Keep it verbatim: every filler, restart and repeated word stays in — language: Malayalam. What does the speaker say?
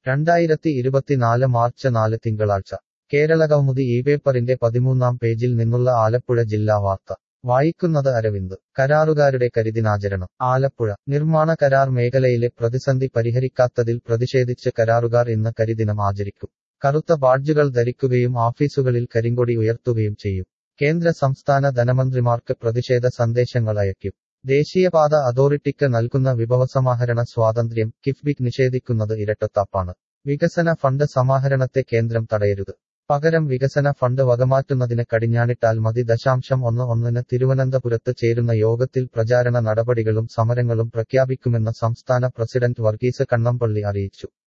രണ്ടായിരത്തി ഇരുപത്തിനാല് മാർച്ച് നാല് തിങ്കളാഴ്ച കേരളകൗമുദി ഈ പേപ്പറിന്റെ പതിമൂന്നാം പേജിൽ നിന്നുള്ള ആലപ്പുഴ ജില്ലാ വാർത്ത വായിക്കുന്നത് അരവിന്ദ്. കരാറുകാരുടെ കരിദിനാചരണം ആലപ്പുഴ. നിർമ്മാണ കരാർ മേഖലയിലെ പ്രതിസന്ധി പരിഹരിക്കാത്തതിൽ പ്രതിഷേധിച്ച് കരാറുകാർ ഇന്ന് കരിദിനം ആചരിക്കും. കറുത്ത ബാഡ്ജുകൾ ധരിക്കുകയും ഓഫീസുകളിൽ കരിങ്കൊടി ഉയർത്തുകയും ചെയ്യും. കേന്ദ്ര സംസ്ഥാന ധനമന്ത്രിമാർക്ക് പ്രതിഷേധ സന്ദേശങ്ങൾ അയക്കും. ദേശീയപാത അതോറിറ്റിക്ക് നൽകുന്ന വിഭവസമാഹരണ സ്വാതന്ത്ര്യം കിഫ്ബിക്ക് നിഷേധിക്കുന്നത് ഇരട്ടത്താപ്പാണ്. വികസന ഫണ്ട് സമാഹരണത്തെ കേന്ദ്രം തടയരുത്. പകരം വികസന ഫണ്ട് വകമാറ്റുന്നതിന് കടിഞ്ഞാണിട്ടാൽ മതി. ദശാംശം ഒന്ന് ഒന്നിന് തിരുവനന്തപുരത്ത് ചേരുന്ന യോഗത്തിൽ പ്രചാരണ നടപടികളും സമരങ്ങളും പ്രഖ്യാപിക്കുമെന്ന് സംസ്ഥാന പ്രസിഡന്റ് വർഗീസ് കണ്ണമ്പള്ളി അറിയിച്ചു.